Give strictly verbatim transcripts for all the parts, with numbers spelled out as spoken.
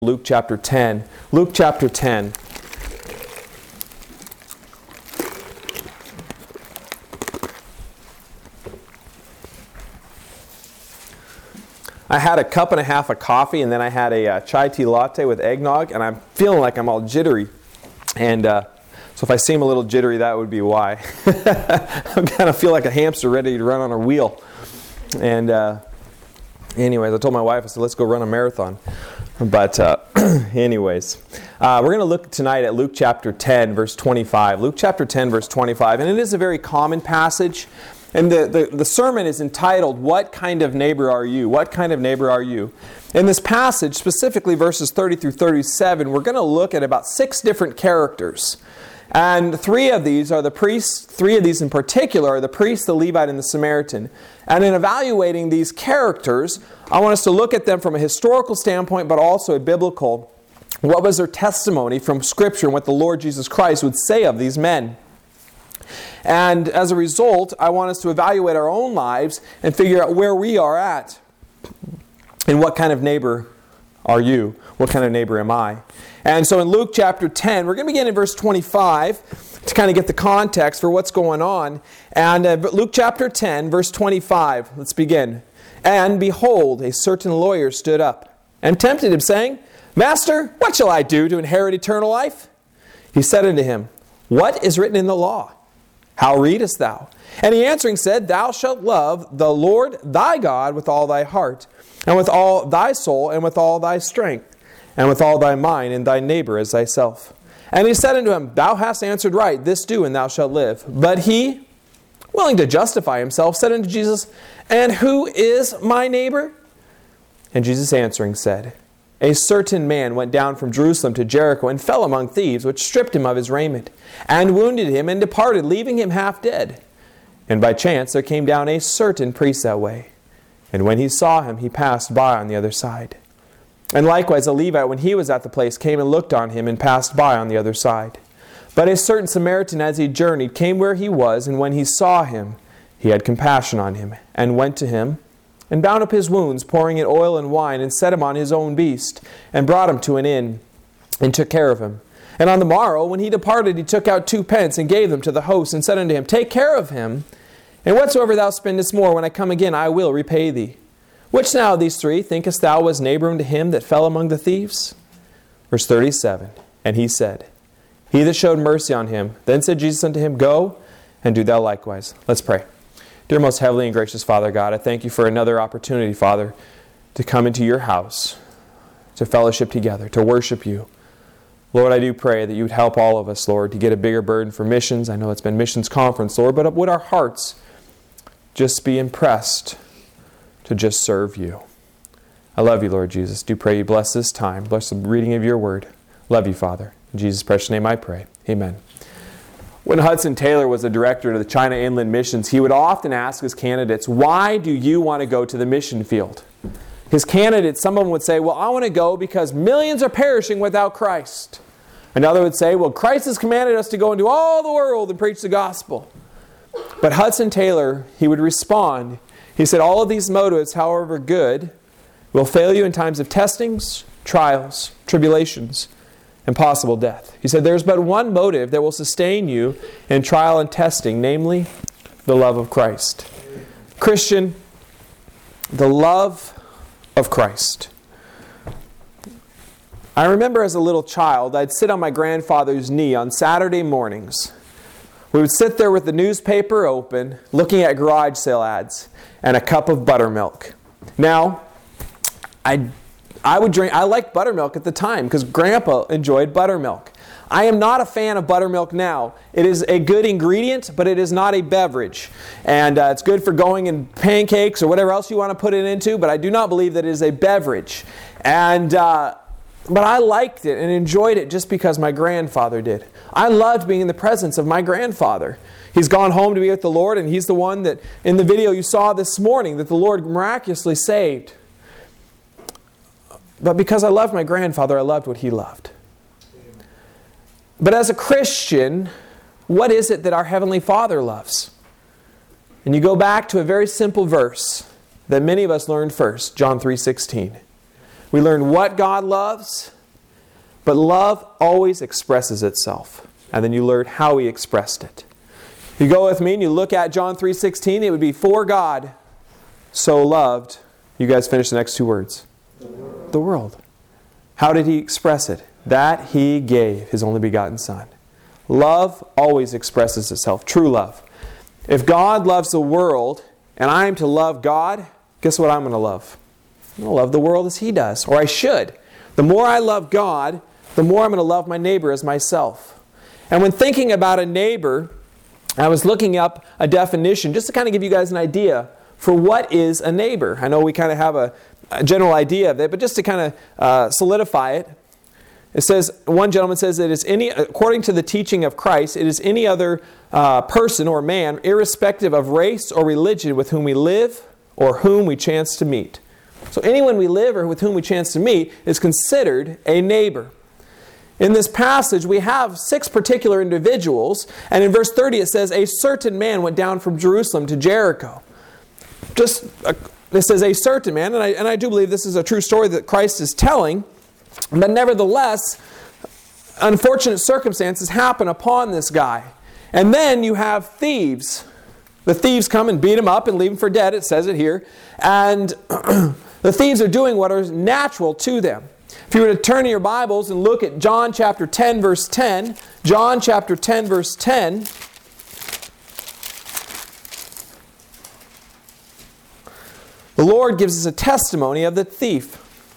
Luke chapter ten. Luke chapter ten. I had a cup and a half of coffee, and then I had a uh, chai tea latte with eggnog, and I'm feeling like I'm all jittery. And uh, so if I seem a little jittery, that would be why. I kind of feel like a hamster ready to run on a wheel. And uh, anyways, I told my wife, I said, let's go run a marathon. But uh, anyways, uh, we're going to look tonight at Luke chapter ten, verse twenty-five. Luke chapter ten, verse twenty-five. And it is a very common passage. And the, the, the sermon is entitled, What Kind of Neighbor Are You? What Kind of Neighbor Are You? In this passage, specifically verses thirty through thirty-seven, we're going to look at about six different characters. And three of these are the priests, three of these in particular are the priest, the Levite, and the Samaritan. And in evaluating these characters, I want us to look at them from a historical standpoint, but also a biblical. What was their testimony from Scripture and what the Lord Jesus Christ would say of these men? And as a result, I want us to evaluate our own lives and figure out where we are at. And what kind of neighbor are you? What kind of neighbor am I? And so in Luke chapter ten, we're going to begin in verse twenty-five to kind of get the context for what's going on. And uh, Luke chapter ten, verse twenty-five, let's begin. And behold, a certain lawyer stood up and tempted him, saying, Master, what shall I do to inherit eternal life? He said unto him, What is written in the law? How readest thou? And he answering said, Thou shalt love the Lord thy God with all thy heart, and with all thy soul, and with all thy strength, and with all thy mind, and thy neighbor as thyself. And he said unto him, Thou hast answered right, this do, and thou shalt live. But he, willing to justify himself, said unto Jesus, And who is my neighbor? And Jesus answering said, A certain man went down from Jerusalem to Jericho, and fell among thieves, which stripped him of his raiment, and wounded him, and departed, leaving him half dead. And by chance there came down a certain priest that way. And when he saw him, he passed by on the other side. And likewise a Levite, when he was at the place, came and looked on him, and passed by on the other side. But a certain Samaritan, as he journeyed, came where he was, and when he saw him, he had compassion on him, and went to him, and bound up his wounds, pouring in oil and wine, and set him on his own beast, and brought him to an inn, and took care of him. And on the morrow, when he departed, he took out two pence, and gave them to the host, and said unto him, Take care of him, and whatsoever thou spendest more, when I come again, I will repay thee. Which now of these three thinkest thou was neighbor unto him that fell among the thieves? Verse thirty-seven, And he said, He that showed mercy on him. Then said Jesus unto him, Go, and do thou likewise. Let's pray. Dear most heavenly and gracious Father God, I thank you for another opportunity, Father, to come into your house, to fellowship together, to worship you. Lord, I do pray that you would help all of us, Lord, to get a bigger burden for missions. I know it's been missions conference, Lord, but would our hearts just be impressed to just serve you. I love you, Lord Jesus. Do pray you bless this time. Bless the reading of your word. Love you, Father. In Jesus' precious name I pray. Amen. When Hudson Taylor was the director of the China Inland Missions, he would often ask his candidates, why do you want to go to the mission field? His candidates, some of them would say, well, I want to go because millions are perishing without Christ. Another would say, well, Christ has commanded us to go into all the world and preach the gospel. But Hudson Taylor, he would respond, he said, all of these motives, however good, will fail you in times of testings, trials, tribulations, and possible death. He said, there's but one motive that will sustain you in trial and testing, namely, the love of Christ. Christian, the love of Christ. I remember as a little child, I'd sit on my grandfather's knee on Saturday mornings. We would sit there with the newspaper open, looking at garage sale ads, and a cup of buttermilk. Now, I I would drink, I liked buttermilk at the time because Grandpa enjoyed buttermilk. I am not a fan of buttermilk now. It is a good ingredient, but it is not a beverage. And uh, it's good for going in pancakes or whatever else you want to put it into, but I do not believe that it is a beverage. And uh, but I liked it and enjoyed it just because my grandfather did. I loved being in the presence of my grandfather. He's gone home to be with the Lord, and he's the one that in the video you saw this morning that the Lord miraculously saved. But because I loved my grandfather, I loved what he loved. But as a Christian, what is it that our Heavenly Father loves? And you go back to a very simple verse that many of us learned first, John three sixteen. We learn what God loves, but love always expresses itself. And then you learn how He expressed it. You go with me and you look at John three sixteen, it would be, for God so loved. You guys finish the next two words. The world. The world. How did He express it? That He gave His only begotten Son. Love always expresses itself. True love. If God loves the world and I am to love God, guess what I'm going to love? I'm going to love the world as He does. Or I should. The more I love God, the more I'm going to love my neighbor as myself. And when thinking about a neighbor, I was looking up a definition just to kind of give you guys an idea for what is a neighbor. I know we kind of have a, a general idea of it, but just to kind of uh, solidify it, it says, one gentleman says it is any, according to the teaching of Christ, it is any other uh, person or man, irrespective of race or religion, with whom we live or whom we chance to meet. So anyone we live or with whom we chance to meet is considered a neighbor. In this passage, we have six particular individuals, and in verse thirty it says, a certain man went down from Jerusalem to Jericho. Just, uh, this says a certain man, and I, and I do believe this is a true story that Christ is telling, but nevertheless, unfortunate circumstances happen upon this guy. And then you have thieves. The thieves come and beat him up and leave him for dead, it says it here, and the thieves are doing what is natural to them. If you were to turn to your Bibles and look at John chapter ten, verse ten, John chapter ten, verse ten, the Lord gives us a testimony of the thief.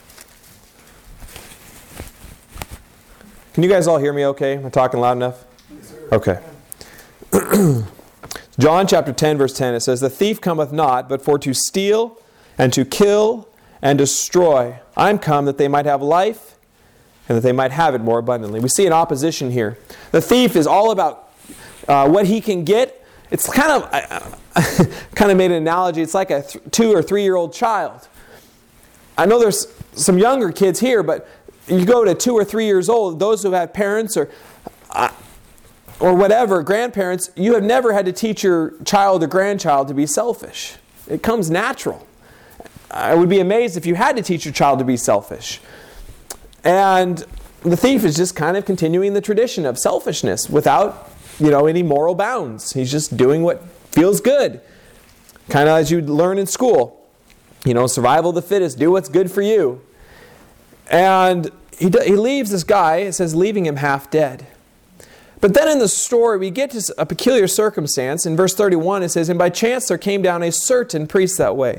Can you guys all hear me okay? Am I talking loud enough? Yes, sir. Okay. John chapter ten, verse ten, it says, the thief cometh not, but for to steal, and to kill, and destroy. I am come that they might have life, and that they might have it more abundantly. We see an opposition here. The thief is all about uh, what he can get. It's kind of, I kind of made an analogy. It's like a th- two or three-year-old child. I know there's some younger kids here, but you go to two or three years old, those who have parents or uh, or whatever, grandparents, you have never had to teach your child or grandchild to be selfish. It comes natural. I would be amazed if you had to teach your child to be selfish. And the thief is just kind of continuing the tradition of selfishness without, you know, any moral bounds. He's just doing what feels good. Kind of as you learn in school. You know, survival of the fittest, do what's good for you. And he, he leaves this guy, it says, leaving him half dead. But then in the story, we get to a peculiar circumstance. In verse thirty-one, it says, and by chance there came down a certain priest that way.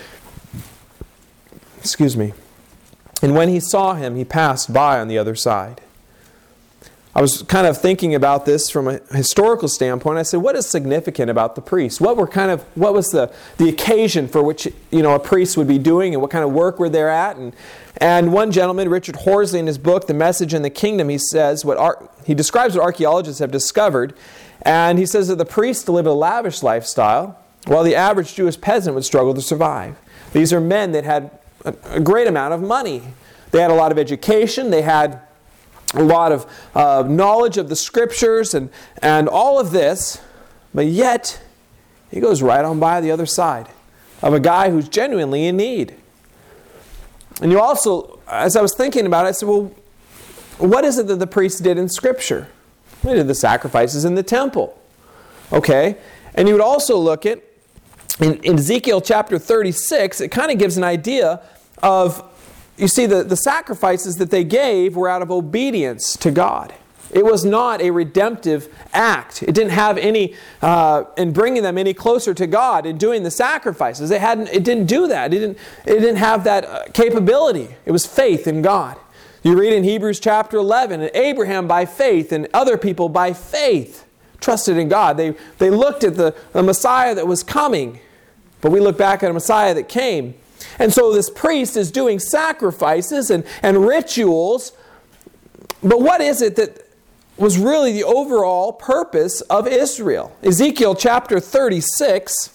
Excuse me. And when he saw him, he passed by on the other side. I was kind of thinking about this from a historical standpoint. I said, what is significant about the priest? What were kind of what was the, the occasion for which, you know, a priest would be doing, and what kind of work were they at? And and one gentleman, Richard Horsley, in his book, The Message in the Kingdom, he says what ar- he describes what archaeologists have discovered, and he says that the priest lived a lavish lifestyle, while the average Jewish peasant would struggle to survive. These are men that had a, a great amount of money. They had a lot of education. They had a lot of uh, knowledge of the Scriptures and, and all of this, but yet he goes right on by the other side of a guy who's genuinely in need. And you also, as I was thinking about it, I said, well, what is it that the priests did in Scripture? They did the sacrifices in the temple. Okay? And you would also look at, in, in Ezekiel chapter thirty-six, it kind of gives an idea of, you see, the, the sacrifices that they gave were out of obedience to God. It was not a redemptive act. It didn't have any, uh, in bringing them any closer to God in doing the sacrifices. It hadn't. It didn't do that. It didn't. It didn't have that uh, capability. It was faith in God. You read in Hebrews chapter eleven, and Abraham by faith and other people by faith trusted in God. They they looked at the, the Messiah that was coming, but we look back at a Messiah that came. And so this priest is doing sacrifices and, and rituals. But what is it that was really the overall purpose of Israel? Ezekiel chapter thirty-six.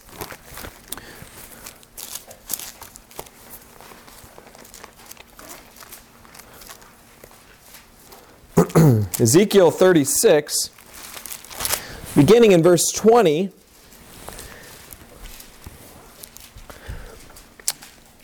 Ezekiel thirty-six, beginning in verse twenty.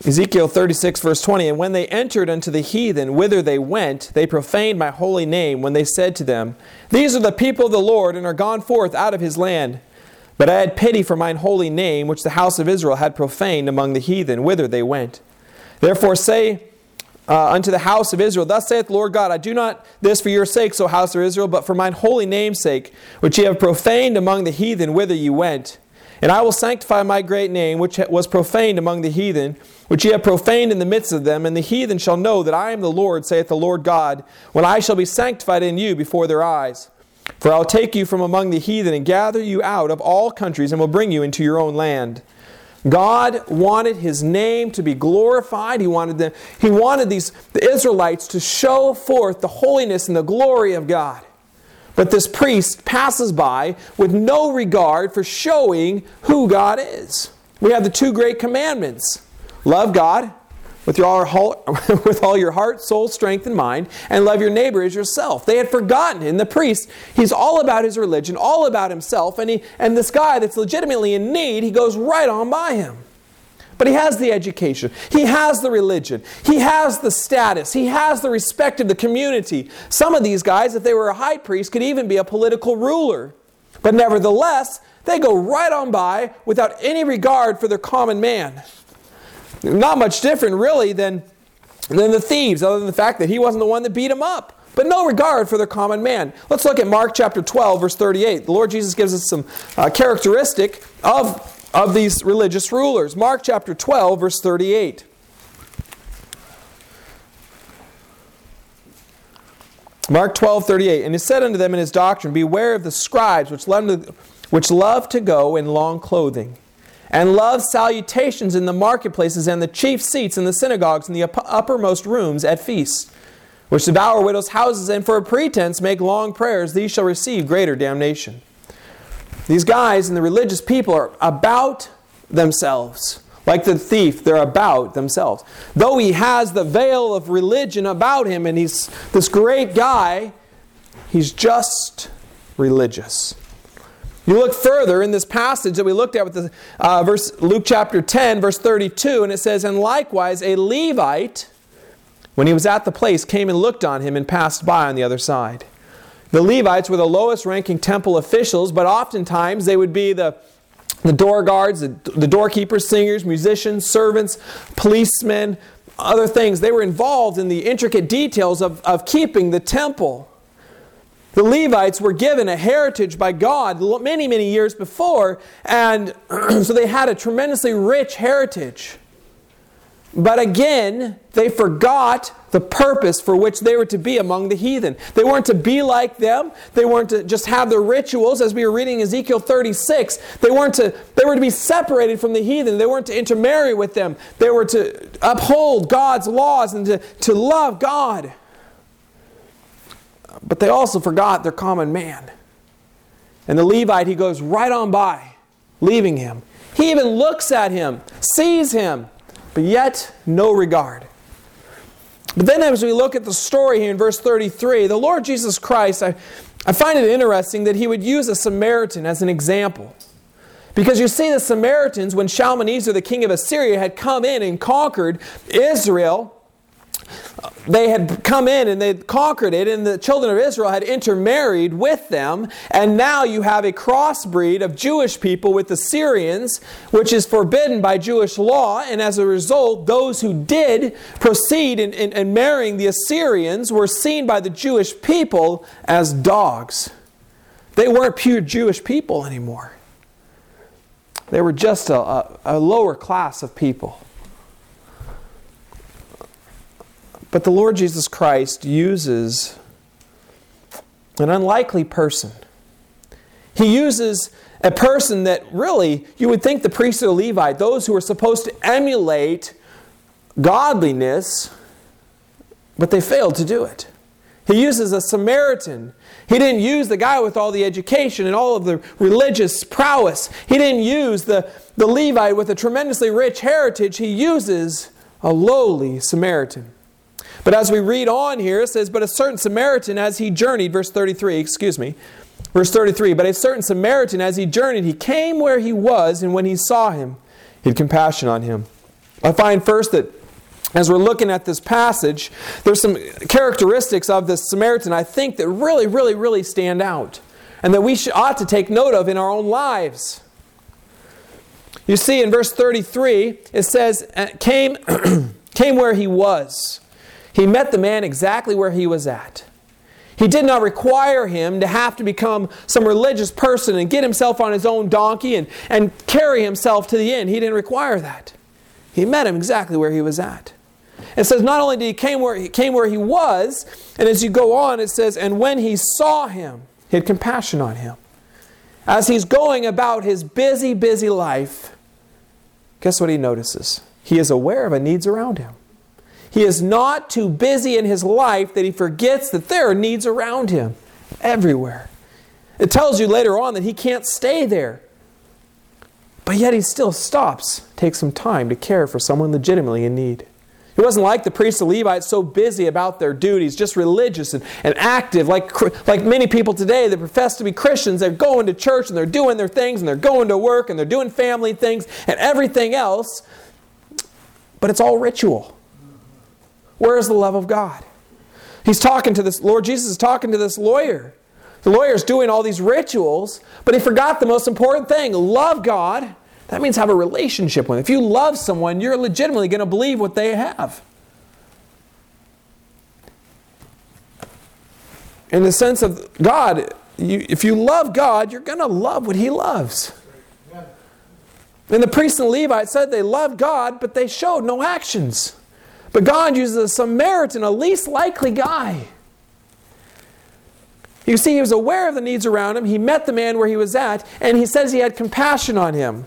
Ezekiel thirty-six, verse twenty, and when they entered unto the heathen, whither they went, they profaned my holy name, when they said to them, These are the people of the Lord, and are gone forth out of his land. But I had pity for mine holy name, which the house of Israel had profaned among the heathen, whither they went. Therefore say uh, unto the house of Israel, Thus saith the Lord God, I do not this for your sakes, O house of Israel, but for mine holy name's sake, which ye have profaned among the heathen, whither ye went. And I will sanctify my great name, which was profaned among the heathen, which ye have profaned in the midst of them, and the heathen shall know that I am the Lord, saith the Lord God, when I shall be sanctified in you before their eyes. For I will take you from among the heathen, and gather you out of all countries, and will bring you into your own land. God wanted His name to be glorified. He wanted them, He wanted these the Israelites to show forth the holiness and the glory of God. But this priest passes by with no regard for showing who God is. We have the two great commandments. Love God with your whole, with all your heart, soul, strength, and mind, and love your neighbor as yourself. They had forgotten. And the priest, he's all about his religion, all about himself, and, he, and this guy that's legitimately in need, he goes right on by him. But he has the education. He has the religion. He has the status. He has the respect of the community. Some of these guys, if they were a high priest, could even be a political ruler. But nevertheless, they go right on by without any regard for their common man. Not much different, really, than, than the thieves, other than the fact that he wasn't the one that beat them up. But no regard for their common man. Let's look at Mark chapter twelve, verse thirty-eight. The Lord Jesus gives us some uh, characteristic of of these religious rulers. Mark chapter twelve, verse thirty-eight. Mark twelve, thirty-eight. And he said unto them in his doctrine, Beware of the scribes which love to, which love to go in long clothing, and love salutations in the marketplaces, and the chief seats in the synagogues, and the uppermost rooms at feasts, which devour widows' houses, and for a pretense make long prayers. These shall receive greater damnation. These guys and the religious people are about themselves. Like the thief, they're about themselves. Though he has the veil of religion about him and he's this great guy, he's just religious. You look further in this passage that we looked at with the uh, verse Luke chapter ten, verse thirty-two, and it says, And likewise a Levite, when he was at the place, came and looked on him and passed by on the other side. The Levites were the lowest ranking temple officials, but oftentimes they would be the, the door guards, the, the doorkeepers, singers, musicians, servants, policemen, other things. They were involved in the intricate details of, of keeping the temple. The Levites were given a heritage by God many, many years before, and so they had a tremendously rich heritage. But again, they forgot the purpose for which they were to be among the heathen. They weren't to be like them. They weren't to just have their rituals, as we were reading Ezekiel thirty-six. They weren't to, they were to be separated from the heathen. They weren't to intermarry with them. They were to uphold God's laws and to, to love God. But they also forgot their common man. And the Levite, he goes right on by, leaving him. He even looks at him, sees him, but yet no regard. But then as we look at the story here in verse thirty-three, the Lord Jesus Christ, I, I find it interesting that He would use a Samaritan as an example. Because you see the Samaritans, when Shalmaneser, the king of Assyria, had come in and conquered Israel, they had come in and they had conquered it, and the children of Israel had intermarried with them, and now you have a crossbreed of Jewish people with the Syrians, which is forbidden by Jewish law, and as a result, those who did proceed in, in, in marrying the Assyrians were seen by the Jewish people as dogs. They weren't pure Jewish people anymore. They were just a, a, a lower class of people. But the Lord Jesus Christ uses an unlikely person. He uses a person that really, you would think the priest or the Levite, those who are supposed to emulate godliness, but they failed to do it. He uses a Samaritan. He didn't use the guy with all the education and all of the religious prowess. He didn't use the, the Levite with a tremendously rich heritage. He uses a lowly Samaritan. But as we read on here, it says, But a certain Samaritan as he journeyed, verse thirty-three, excuse me, verse thirty-three, But a certain Samaritan as he journeyed, he came where he was, and when he saw him, he had compassion on him. I find first that as we're looking at this passage, there's some characteristics of this Samaritan I think that really, really, really stand out, and that we should, ought to take note of in our own lives. You see in verse thirty-three, it says, came, came where he was. He met the man exactly where he was at. He did not require him to have to become some religious person and get himself on his own donkey and, and carry himself to the inn. He didn't require that. He met him exactly where he was at. It says not only did he came where he came where he was, and as you go on it says, and when he saw him, he had compassion on him. As he's going about his busy, busy life, guess what he notices? He is aware of the needs around him. He is not too busy in his life that he forgets that there are needs around him everywhere. It tells you later on that he can't stay there. But yet he still stops, takes some time to care for someone legitimately in need. It wasn't like the priests and Levites so busy about their duties, just religious and, and active, like, like many people today that profess to be Christians. They're going to church and they're doing their things and they're going to work and they're doing family things and everything else. But it's all ritual. Where is the love of God? He's talking to this, Lord Jesus is talking to this lawyer. The lawyer's doing all these rituals, but he forgot the most important thing. Love God. That means have a relationship with him. If you love someone, you're legitimately going to believe what they have. In the sense of God, you, if you love God, you're going to love what he loves. And the priests and Levites said they loved God, but they showed no actions. But God uses a Samaritan, a least likely guy. You see, he was aware of the needs around him. He met the man where he was at, and he says he had compassion on him.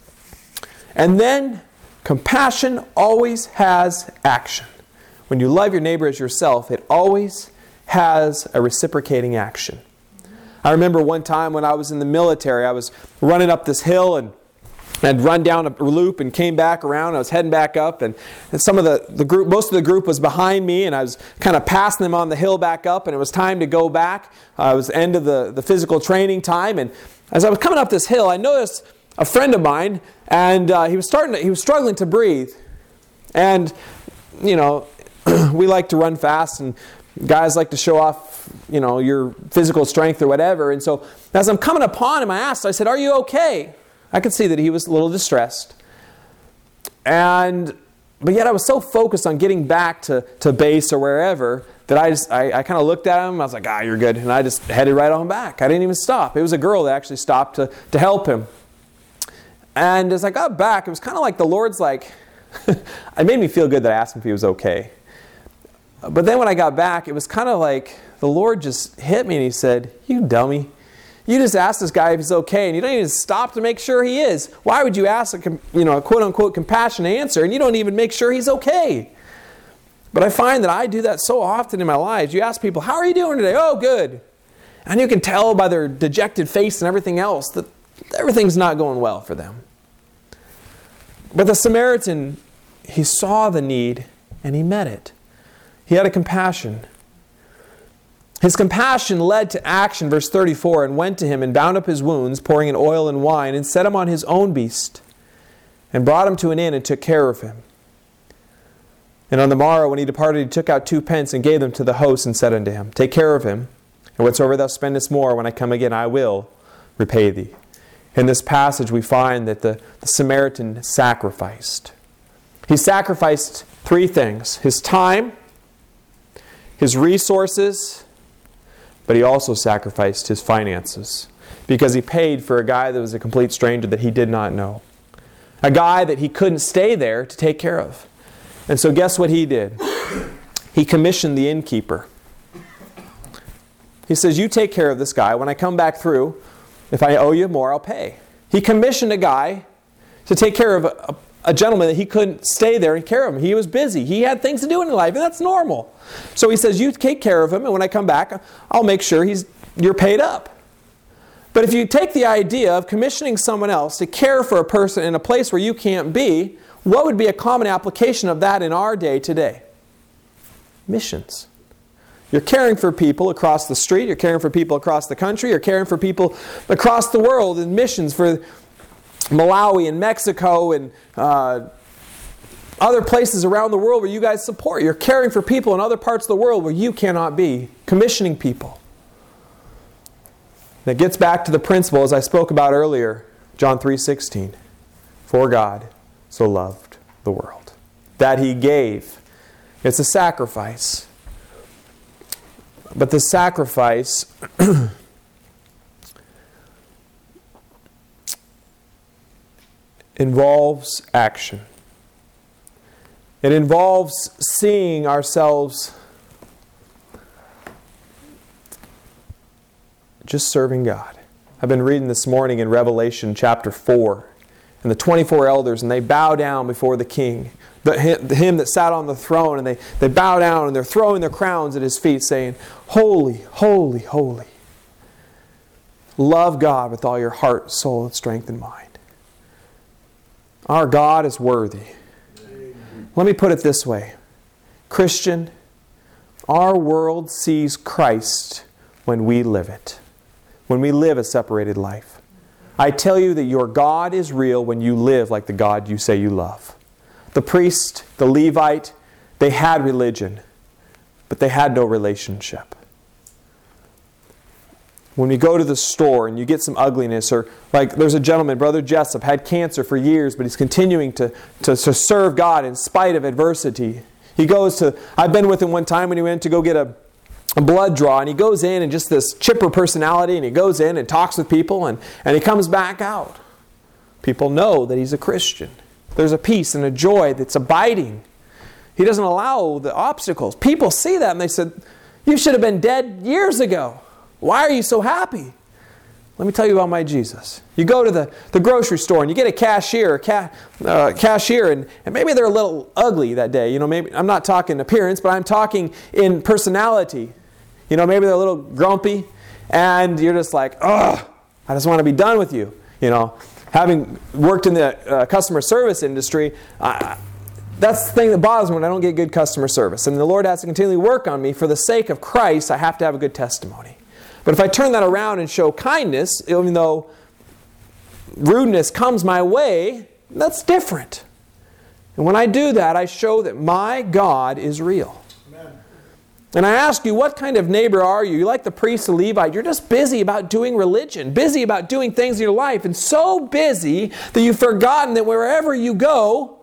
And then, compassion always has action. When you love your neighbor as yourself, it always has a reciprocating action. I remember one time when I was in the military, I was running up this hill and I'd run down a loop and came back around. I was heading back up, and, and some of the, the group, most of the group was behind me, and I was kind of passing them on the hill back up, and it was time to go back. Uh, it was the end of the, the physical training time, and as I was coming up this hill, I noticed a friend of mine, and uh, he was starting to, he was struggling to breathe. And, you know, we like to run fast, and guys like to show off, you know, your physical strength or whatever. And so as I'm coming upon him, I asked, I said, "Are you okay?" I could see that he was a little distressed. And, but yet I was so focused on getting back to, to base or wherever that I just, I, I kind of looked at him. I was like, "Ah, you're good." And I just headed right on back. I didn't even stop. It was a girl that actually stopped to, to help him. And as I got back, it was kind of like the Lord's like, it made me feel good that I asked him if he was okay. But then when I got back, it was kind of like the Lord just hit me and he said, "You dummy. You just asked this guy if he's okay, and you don't even stop to make sure he is. Why would you ask a, you know, a quote-unquote compassionate answer, and you don't even make sure he's okay?" But I find that I do that so often in my life. You ask people, "How are you doing today?" "Oh, good." And you can tell by their dejected face and everything else that everything's not going well for them. But the Samaritan, he saw the need, and he met it. He had a compassion. His compassion led to action, verse thirty-four, "and went to him and bound up his wounds, pouring in oil and wine, and set him on his own beast, and brought him to an inn and took care of him. And on the morrow when he departed, he took out two pence and gave them to the host and said unto him, Take care of him, and whatsoever thou spendest more, when I come again, I will repay thee." In this passage we find that the, the Samaritan sacrificed. He sacrificed three things: his time, his resources, but he also sacrificed his finances, because he paid for a guy that was a complete stranger that he did not know. A guy that he couldn't stay there to take care of. And so guess what he did? He commissioned the innkeeper. He says, "You take care of this guy. When I come back through, if I owe you more, I'll pay." He commissioned a guy to take care of a, a, a gentleman that he couldn't stay there and care of him. He was busy. He had things to do in his life, and that's normal. So he says, "You take care of him, and when I come back, I'll make sure he's you're paid up." But if you take the idea of commissioning someone else to care for a person in a place where you can't be, what would be a common application of that in our day today? Missions. You're caring for people across the street, you're caring for people across the country, you're caring for people across the world in missions for Malawi and Mexico and uh, other places around the world where you guys support. You're caring for people in other parts of the world where you cannot be. Commissioning people. And it gets back to the principle as I spoke about earlier, John three sixteen. For God so loved the world, that He gave. It's a sacrifice. But the sacrifice involves action. It involves seeing ourselves just serving God. I've been reading this morning in Revelation chapter four, and the twenty-four elders, and they bow down before the King, the him that sat on the throne, and they, they bow down and they're throwing their crowns at His feet, saying, Holy, holy, holy. Love God with all your heart, soul, and strength and mind. Our God is worthy. Let me put it this way. Christian, our world sees Christ when we live it. When we live a separated life. I tell you that your God is real when you live like the God you say you love. The priest, the Levite, they had religion, but they had no relationship. When you go to the store and you get some ugliness, or like there's a gentleman, Brother Jessup, had cancer for years, but he's continuing to, to, to serve God in spite of adversity. He goes to, I've been with him one time when he went to go get a, a blood draw, and he goes in and just this chipper personality, and he goes in and talks with people, and, and he comes back out. People know that he's a Christian. There's a peace and a joy that's abiding. He doesn't allow the obstacles. People see that and they said, you should have been dead years ago. Why are you so happy? Let me tell you about my Jesus. You go to the, the grocery store and you get a cashier, a ca, uh, cashier, and, and maybe they're a little ugly that day. You know, maybe I'm not talking appearance, but I'm talking in personality. You know, maybe they're a little grumpy, and you're just like, ugh, I just want to be done with you. You know, having worked in the uh, customer service industry, uh, that's the thing that bothers me when I don't get good customer service. And the Lord has to continually work on me. For the sake of Christ, I have to have a good testimony. But if I turn that around and show kindness, even though rudeness comes my way, that's different. And when I do that, I show that my God is real. Amen. And I ask you, what kind of neighbor are you? You're like the priest, the Levite. You're just busy about doing religion, busy about doing things in your life, and so busy that you've forgotten that wherever you go,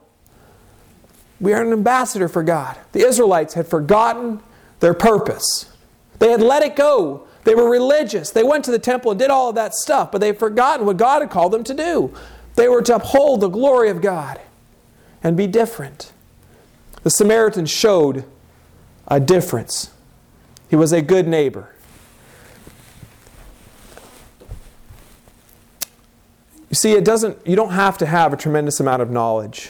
we are an ambassador for God. The Israelites had forgotten their purpose. They had let it go. They were religious. They went to the temple and did all of that stuff, but they'd forgotten what God had called them to do. They were to uphold the glory of God and be different. The Samaritan showed a difference. He was a good neighbor. You see, it doesn't, you don't have to have a tremendous amount of knowledge,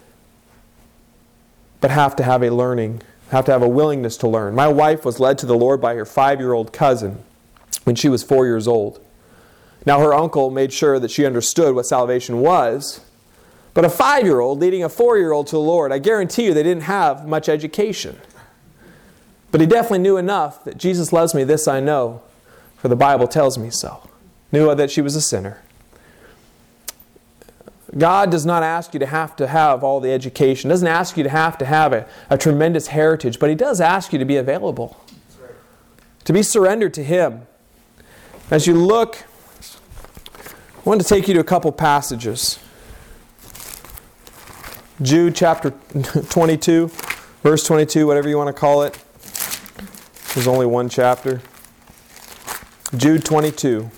but have to have a learning, have to have a willingness to learn. My wife was led to the Lord by her five-year-old cousin when she was four years old. Now her uncle made sure that she understood what salvation was, but a five-year-old leading a four-year-old to the Lord, I guarantee you they didn't have much education. But he definitely knew enough that Jesus loves me, this I know, for the Bible tells me so. Knew that she was a sinner. God does not ask you to have to have all the education. Doesn't ask you to have to have a, a tremendous heritage, but He does ask you to be available. Right. To be surrendered to Him. As you look, I want to take you to a couple passages. Jude chapter twenty-two, verse twenty-two, whatever you want to call it. There's only one chapter. Jude twenty-two.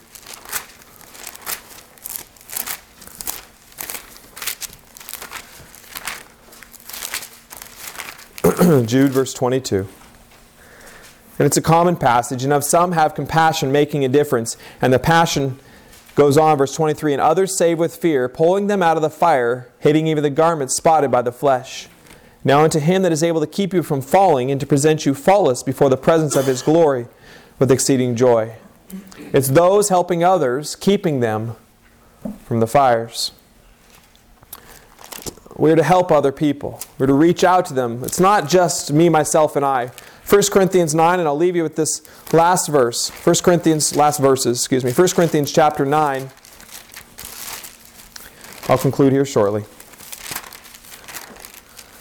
Jude verse twenty-two. And it's a common passage. And of some have compassion, making a difference. And the passion goes on, verse twenty-three. And others save with fear, pulling them out of the fire, hating even the garments spotted by the flesh. Now unto Him that is able to keep you from falling, and to present you faultless before the presence of His glory with exceeding joy. It's those helping others, keeping them from the fires. We're to help other people. We're to reach out to them. It's not just me, myself, and I. First Corinthians nine, and I'll leave you with this last verse. First Corinthians, last verses, excuse me. First Corinthians chapter nine. I'll conclude here shortly.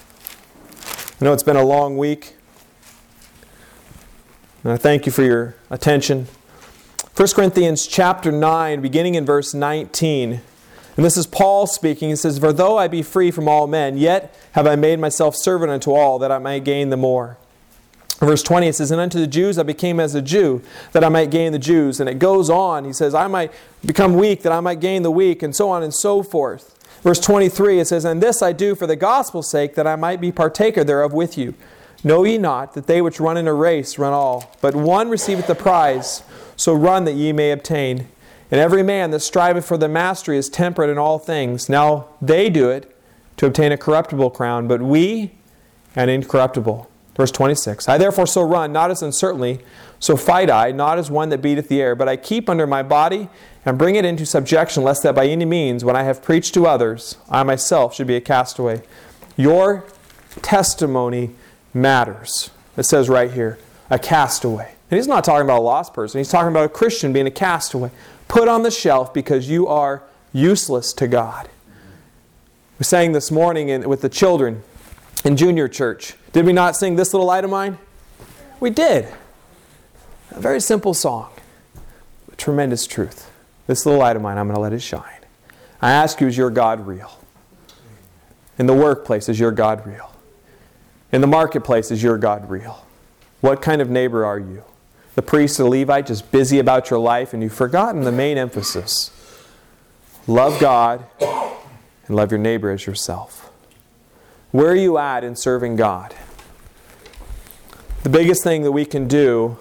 I know it's been a long week, and I thank you for your attention. First Corinthians chapter nine, beginning in verse nineteen. And this is Paul speaking. He says, "For though I be free from all men, yet have I made myself servant unto all, that I might gain the more." Verse twenty, it says, "And unto the Jews I became as a Jew, that I might gain the Jews." And it goes on. He says, "I might become weak, that I might gain the weak," and so on and so forth. Verse twenty-three, it says, "And this I do for the gospel's sake, that I might be partaker thereof with you. Know ye not that they which run in a race run all, but one receiveth the prize, so run that ye may obtain. And every man that striveth for the mastery is temperate in all things. Now they do it to obtain a corruptible crown, but we an incorruptible." Verse twenty-six, "I therefore so run, not as uncertainly, so fight I, not as one that beateth the air, but I keep under my body, and bring it into subjection, lest that by any means, when I have preached to others, I myself should be a castaway." Your testimony matters. It says right here, a castaway. And he's not talking about a lost person. He's talking about a Christian being a castaway. Put on the shelf because you are useless to God. We sang this morning in, with the children in junior church. Did we not sing "This Little Light of Mine"? We did. A very simple song. But tremendous truth. This little light of mine, I'm going to let it shine. I ask you, is your God real? In the workplace, is your God real? In the marketplace, is your God real? What kind of neighbor are you? The priest or the Levite, just busy about your life, and you've forgotten the main emphasis. Love God and love your neighbor as yourself. Where are you at in serving God? The biggest thing that we can do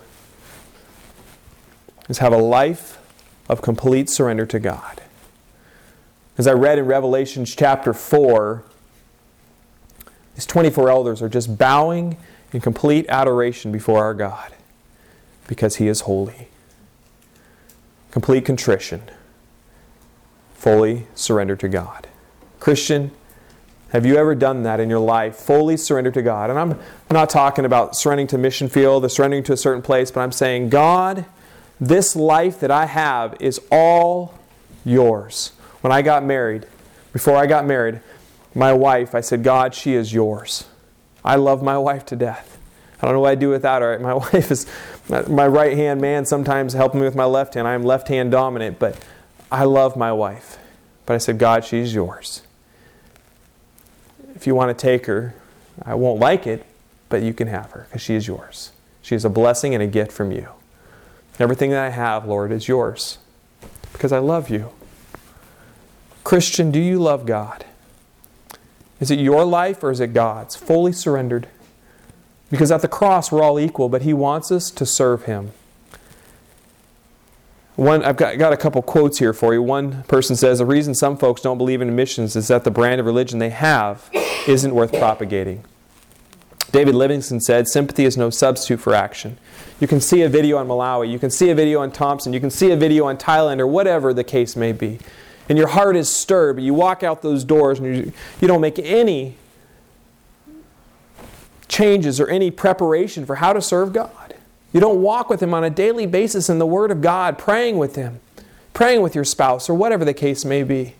is have a life of complete surrender to God. As I read in Revelation chapter four, these twenty-four elders are just bowing in complete adoration before our God because He is holy. Complete contrition. Fully surrender to God. Christian, have you ever done that in your life? Fully surrender to God. And I'm not talking about surrendering to mission field or surrendering to a certain place, but I'm saying, God, this life that I have is all yours. When I got married, before I got married, my wife, I said, God, she is yours. I love my wife to death. I don't know what I'd do without her. My wife is my right-hand man, sometimes helping me with my left hand. I am left-hand dominant, but I love my wife. But I said, God, she's yours. If you want to take her, I won't like it, but you can have her because she is yours. She is a blessing and a gift from you. Everything that I have, Lord, is yours because I love you. Christian, do you love God? Is it your life or is it God's? Fully surrendered. Because at the cross we're all equal, but He wants us to serve Him. One, I've got, got a couple quotes here for you. One person says, the reason some folks don't believe in missions is that the brand of religion they have isn't worth propagating. David Livingston said, sympathy is no substitute for action. You can see a video on Malawi, you can see a video on Thompson, you can see a video on Thailand, or whatever the case may be. And your heart is stirred, but you walk out those doors and you, you don't make any changes or any preparation for how to serve God. You don't walk with Him on a daily basis in the Word of God, praying with Him, praying with your spouse, or whatever the case may be.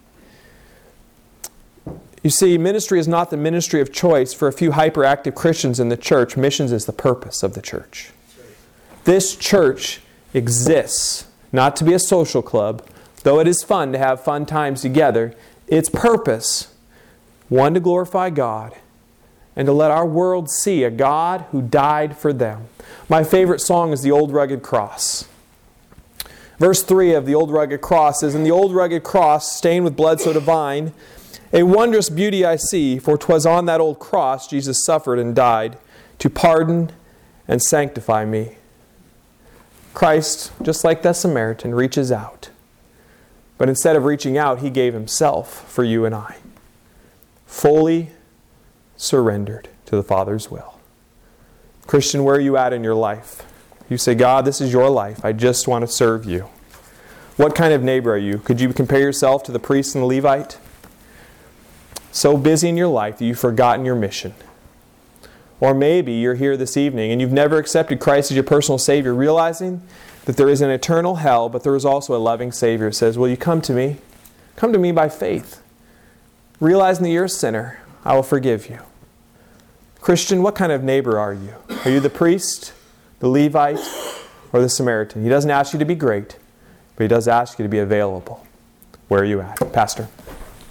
You see, ministry is not the ministry of choice for a few hyperactive Christians in the church. Missions is the purpose of the church. This church exists not to be a social club, though it is fun to have fun times together. Its purpose, one, to glorify God, and to let our world see a God who died for them. My favorite song is The Old Rugged Cross. Verse three of The Old Rugged Cross says, "In the old rugged cross, stained with blood so divine, a wondrous beauty I see, for 'twas on that old cross Jesus suffered and died to pardon and sanctify me." Christ, just like the Samaritan, reaches out. But instead of reaching out, He gave Himself for you and I. Fully surrendered to the Father's will. Christian, where are you at in your life? You say, God, this is your life. I just want to serve you. What kind of neighbor are you? Could you compare yourself to the priest and the Levite? So busy in your life that you've forgotten your mission. Or maybe you're here this evening and you've never accepted Christ as your personal Savior, realizing that there is an eternal hell, but there is also a loving Savior who says, will you come to me? Come to me by faith. Realizing that you're a sinner, I will forgive you. Christian, what kind of neighbor are you? Are you the priest, the Levite, or the Samaritan? He doesn't ask you to be great, but he does ask you to be available. Where are you at? Pastor.